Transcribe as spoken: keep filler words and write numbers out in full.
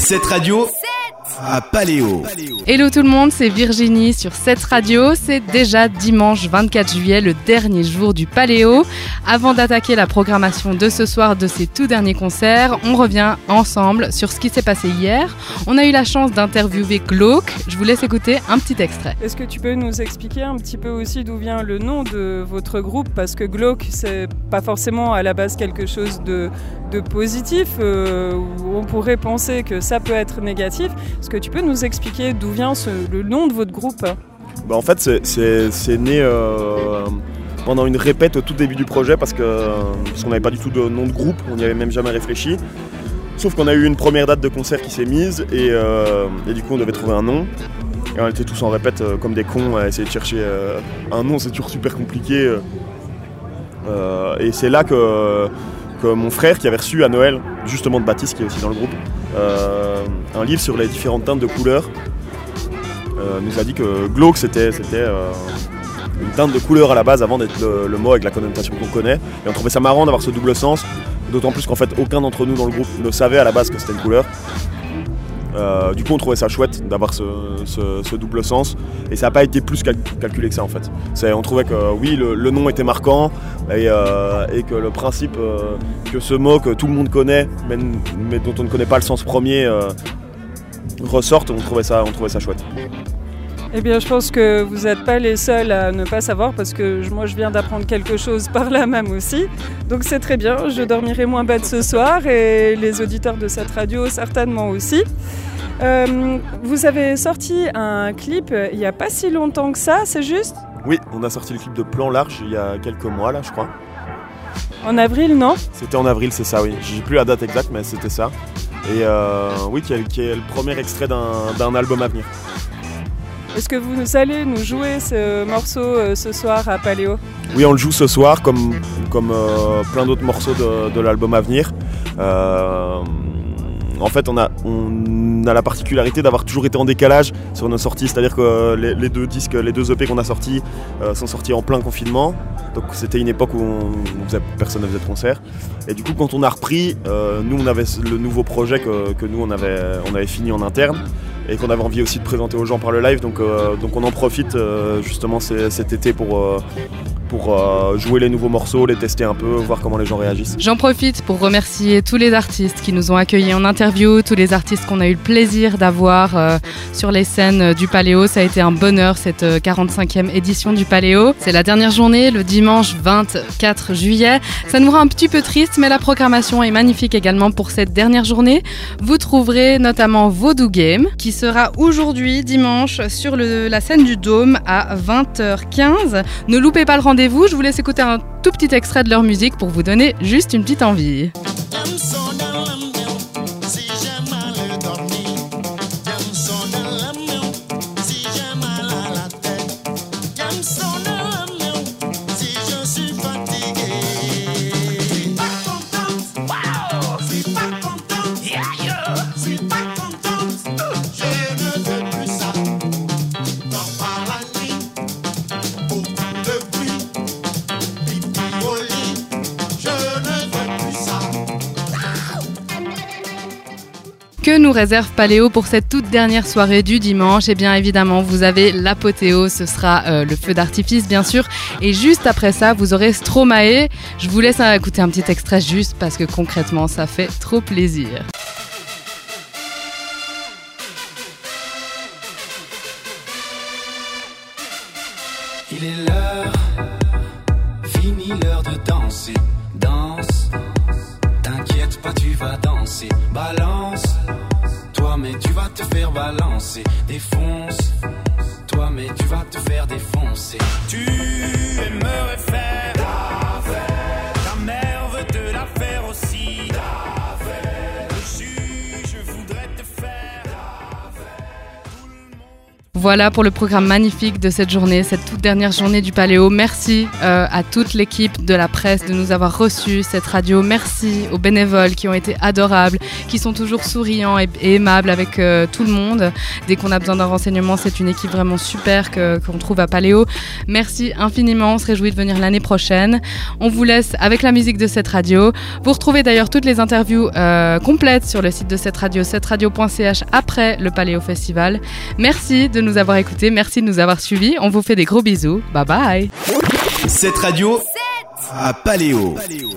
Cette radio à Paléo. Hello tout le monde, c'est Virginie sur cette radio. C'est déjà dimanche vingt-quatre juillet, le dernier jour du Paléo. Avant d'attaquer la programmation de ce soir de ces tout derniers concerts, on revient ensemble sur ce qui s'est passé hier. On a eu la chance d'interviewer Glauque. Je vous laisse écouter un petit extrait. Est-ce que tu peux nous expliquer un petit peu aussi d'où vient le nom de votre groupe ? Parce que Glauque, c'est pas forcément à la base quelque chose de, de positif, euh, où on pourrait penser que ça peut être négatif. Est-ce que tu peux nous expliquer d'où vient ce, le nom de votre groupe ? Bah en fait, c'est, c'est, c'est né euh, pendant une répète au tout début du projet parce, que, parce qu'on n'avait pas du tout de nom de groupe, on n'y avait même jamais réfléchi. Sauf qu'on a eu une première date de concert qui s'est mise et, euh, et du coup on devait trouver un nom. Et on était tous en répète euh, comme des cons à essayer de chercher euh, un nom, c'est toujours super compliqué. Euh, et c'est là que, que mon frère qui avait reçu à Noël, justement de Baptiste qui est aussi dans le groupe, euh, un livre sur les différentes teintes de couleurs, euh, nous a dit que glauque c'était, c'était euh, une teinte de couleur à la base avant d'être le, le mot avec la connotation qu'on connaît. Et on trouvait ça marrant d'avoir ce double sens, d'autant plus qu'en fait aucun d'entre nous dans le groupe ne savait à la base que c'était une couleur. Euh, du coup on trouvait ça chouette d'avoir ce, ce, ce double sens et ça n'a pas été plus cal- calculé que ça en fait. C'est, on trouvait que oui le, le nom était marquant et, euh, et que le principe euh, que ce mot que tout le monde connaît mais, mais dont on ne connaît pas le sens premier euh, ressorte, on trouvait ça, on trouvait ça chouette. Eh bien, je pense que vous n'êtes pas les seuls à ne pas savoir parce que moi, je viens d'apprendre quelque chose par là même aussi. Donc, c'est très bien. Je dormirai moins bête ce soir et les auditeurs de cette radio certainement aussi. Euh, vous avez sorti un clip il n'y a pas si longtemps que ça, c'est juste ? Oui, on a sorti le clip de Plan Large il y a quelques mois, là, je crois. En avril, non ? C'était en avril, c'est ça, oui. J'ai plus la date exacte, mais c'était ça. Et euh, oui, qui est, qui est le premier extrait d'un, d'un album à venir. Est-ce que vous allez nous jouer ce morceau euh, ce soir à Paléo ? Oui, on le joue ce soir, comme, comme euh, plein d'autres morceaux de, de l'album à venir. Euh, en fait, on a, on a la particularité d'avoir toujours été en décalage sur nos sorties. C'est-à-dire que les, les deux disques, les deux E P qu'on a sortis euh, sont sortis en plein confinement. Donc c'était une époque où on, on faisait, personne ne faisait de concert. Et du coup, quand on a repris, euh, nous, on avait le nouveau projet que, que nous, on avait, on avait fini en interne. Et qu'on avait envie aussi de présenter aux gens par le live, donc, euh, donc on en profite euh, justement c- cet été pour, euh, pour euh, jouer les nouveaux morceaux, les tester un peu, voir comment les gens réagissent. J'en profite pour remercier tous les artistes qui nous ont accueillis en interview, tous les artistes qu'on a eu le plaisir d'avoir euh, sur les scènes du Paléo. Ça a été un bonheur cette euh, quarante-cinquième édition du Paléo. C'est la dernière journée, le dimanche vingt-quatre juillet. Ça nous rend un petit peu triste, mais la programmation est magnifique également pour cette dernière journée. Vous trouverez notamment Voodoo Game, qui sera aujourd'hui, dimanche, sur le, la scène du Dôme à vingt heures quinze. Ne loupez pas le rendez-vous, je vous laisse écouter un tout petit extrait de leur musique pour vous donner juste une petite envie. Que nous réserve Paléo pour cette toute dernière soirée du dimanche ? Eh bien évidemment, vous avez l'apothéose, ce sera euh, le feu d'artifice bien sûr. Et juste après ça, vous aurez Stromae. Je vous laisse écouter un petit extrait juste parce que concrètement, ça fait trop plaisir. Il est l'heure, fini l'heure de danser, danse. T'inquiète pas, tu vas danser, balance. Toi mais tu vas te faire balancer, défonce. Toi mais tu vas te faire défoncer. Tu aimerais faire la fête, ta mère veut te la faire aussi. La fête, le juge voudrait te faire la fête. Voilà pour le programme magnifique de cette journée, cette toute dernière journée du Paléo. Merci euh, à toute l'équipe de la presse de nous avoir reçus cette radio. Merci aux bénévoles qui ont été adorables, qui sont toujours souriants et, et aimables avec euh, tout le monde. Dès qu'on a besoin d'un renseignement, c'est une équipe vraiment super que, qu'on trouve à Paléo. Merci infiniment, on se réjouit de venir l'année prochaine. On vous laisse avec la musique de cette radio. Vous retrouvez d'ailleurs toutes les interviews euh, complètes sur le site de cette radio, cette radio point c h, après le Paléo Festival. Merci de nous avoir écoutés, merci de nous avoir suivis. On vous fait des gros bisous. Bye bye. Cette radio à Paléo.